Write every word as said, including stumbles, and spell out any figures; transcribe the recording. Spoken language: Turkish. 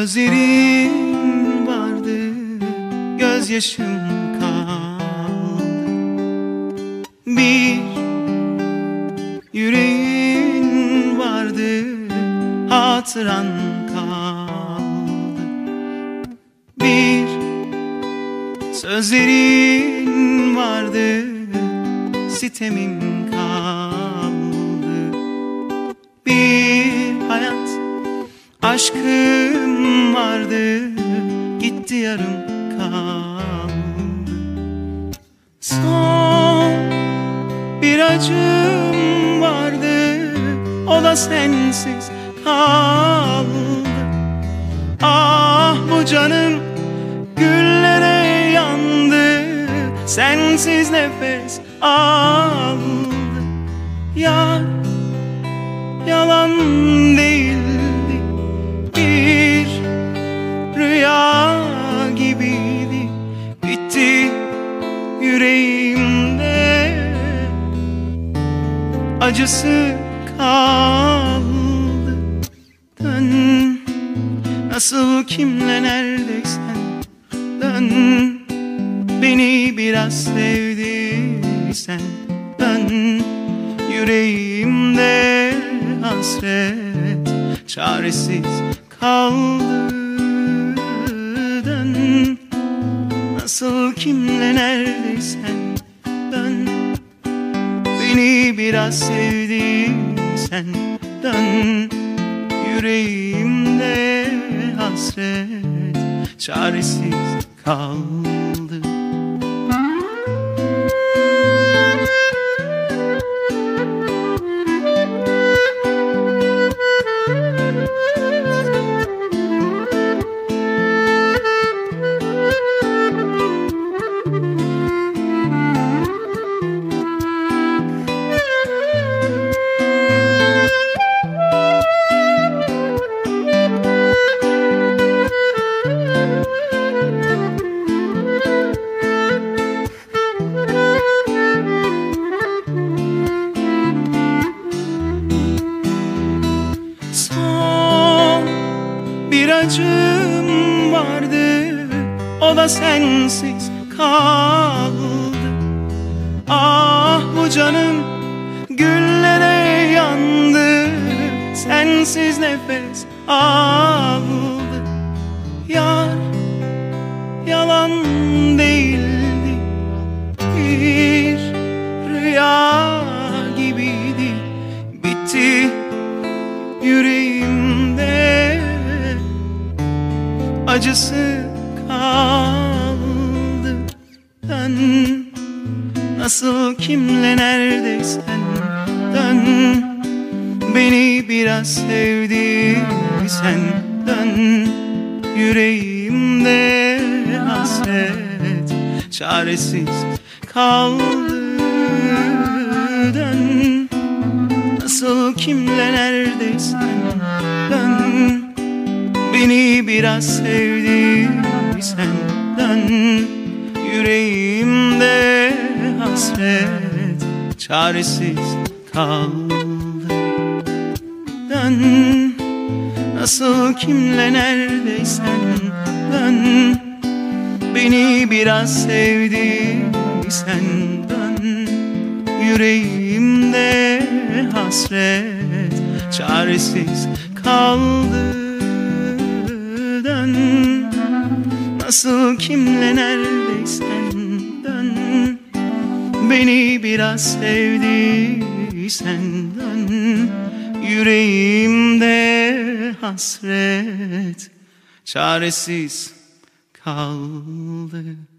Sözlerin vardı, gözyaşım kaldı. Bir yüreğin vardı, hatıran kaldı. Bir sözlerin vardı, sitemim kaldı. Bir hayat aşkım vardı, gitti yarım kaldı. Son bir acım vardı, o da sensiz kaldı. Ah bu canım güllere yandı, sensiz nefes aldı. Yar yalan değildi, bir rüya gibiydi, bitti yüreğimde, acısı kaldı. Dön, nasıl kimle neredeysen dön, beni biraz sevdiysen dön. Yüreğimde hasret çaresiz kaldı. Dön, nasıl kimle neredeysen dön, beni biraz sevdiysen dön. Yüreğimde hasret çaresiz kaldı. Bir acım vardı, o da sensiz kaldı. Ah bu canım güllere yandı, sensiz nefes aldı. Yar yalan değildi, bir rüya gibiydi, bitti yüreğimde, acısı kaldı. Dön, nasıl kimle neredeysen dön, beni biraz sevdiysen dön. Yüreğimde hasret çaresiz kaldı. Dön, nasıl kimle neredeysen dön, beni biraz sevdiysen dön. Yüreğimde hasret çaresiz kaldı. Dön, nasıl kimle neredeysen dön, beni biraz sevdiysen dön. Yüreğimde hasret çaresiz kaldı. Dön, nasıl kimle neredeysen dön, beni biraz sevdiysen dön. Yüreğimde hasret çaresiz kaldı.